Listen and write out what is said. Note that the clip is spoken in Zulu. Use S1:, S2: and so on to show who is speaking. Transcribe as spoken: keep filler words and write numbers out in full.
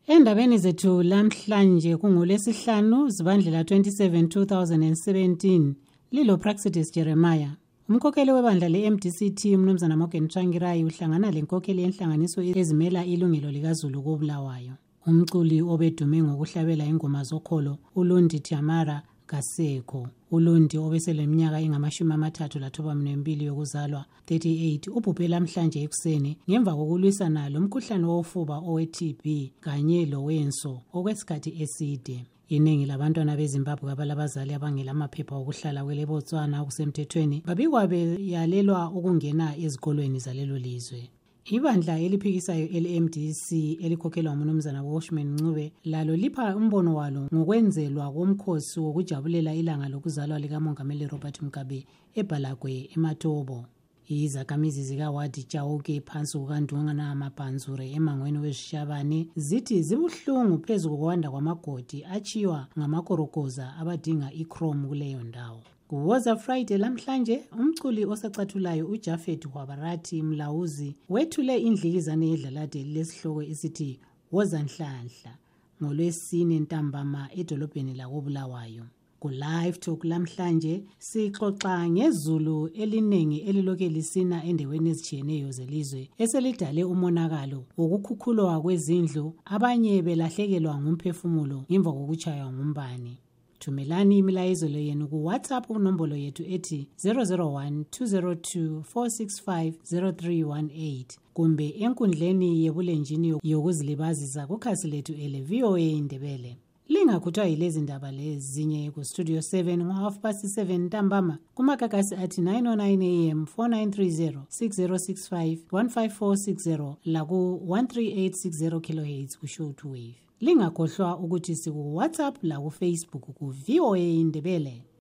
S1: Endabeni zethu lamhlanje kungolesihlanu zibandlela twenty-seven two thousand seventeen lilo Praxedis Jeremiah. Umkhokheli webandla le-M D C T umnumzana Morgan Tsvangirai uhlangana lenkokheli yenhlanganiso ezimela ilungelo likaZulu koBulawayo. Umculi obedume ngokuhlabela ingoma zokholo uLundi Tamara Kaseko. uLundi obeseleminyaka engamashumi amathathu lathoba mbili yokuzalwa thirty-eight ubhubhe lamhlanje ekuseni ngemva kokulwisana lomkhuhlane wofuba owe-T B kanye lowenso okwesikhathi eside. Iningi labantwana beZimbabwe abalabazali abangelamaphepha okuhlala kweleBotswana okusemthethweni babikwa beyalelwa ukungena ezikolweni zalelo lizwe. Ibandla eliphikisayo ele-M D C elikhokhelwa umnumzana Washman Ncube lalo lipha umbono walo ngokwenzelwa komkhosi wokujabulela ilanga lokuzalwa likaMongameli Robert Mugabe eBalagwe eMatobo. Izakhamizi zikaWadi Chauke phansi kukaNdungana Amabhanzure emangweni weSishabane zithi zibuhlungu phezu kokwanda kwamagodi achiwa ngamakorokoza abadinga ichrome kuleyo ndawo. Kuwoza Friday lamhlanje umculi osacathulayo uJafet Hwabarati Mlauzi wethule indlikizane yedlalade lesihloko esithi Woza Nhlanhla ngolwesine ntambama edolobheni lakoBulawayo. Ku live talk lamhlanje sixoxa ngezulu elinengi eliloke lisina endaweni ezitshiyeneyo zelizwe eselidale umonakalo ukukhukhulwa kwezindlu abanye belahlekelwa ngumphefumulo ngemva kokuchaywa ngumbane. Thumelani imilayezo yenu ku WhatsApp unombolo yethu ethi zero zero one two zero two four six five zero three one eight kumbe enkundleni yebulenjini yokuzilibazisa kukhasi lethu ele V O A Indebele. Lingakhuthwa yilezi ndaba lezinye ku Studio seven ngo half past seven ntambama kumakakasi athi nine oh nine A M four nine three zero six zero six five one five four six zero la ku one three eight six zero kilohertz ku shortwave. Lingakhohlwa ukuthi siku WhatsApp la ku Facebook ku V O A Indebele.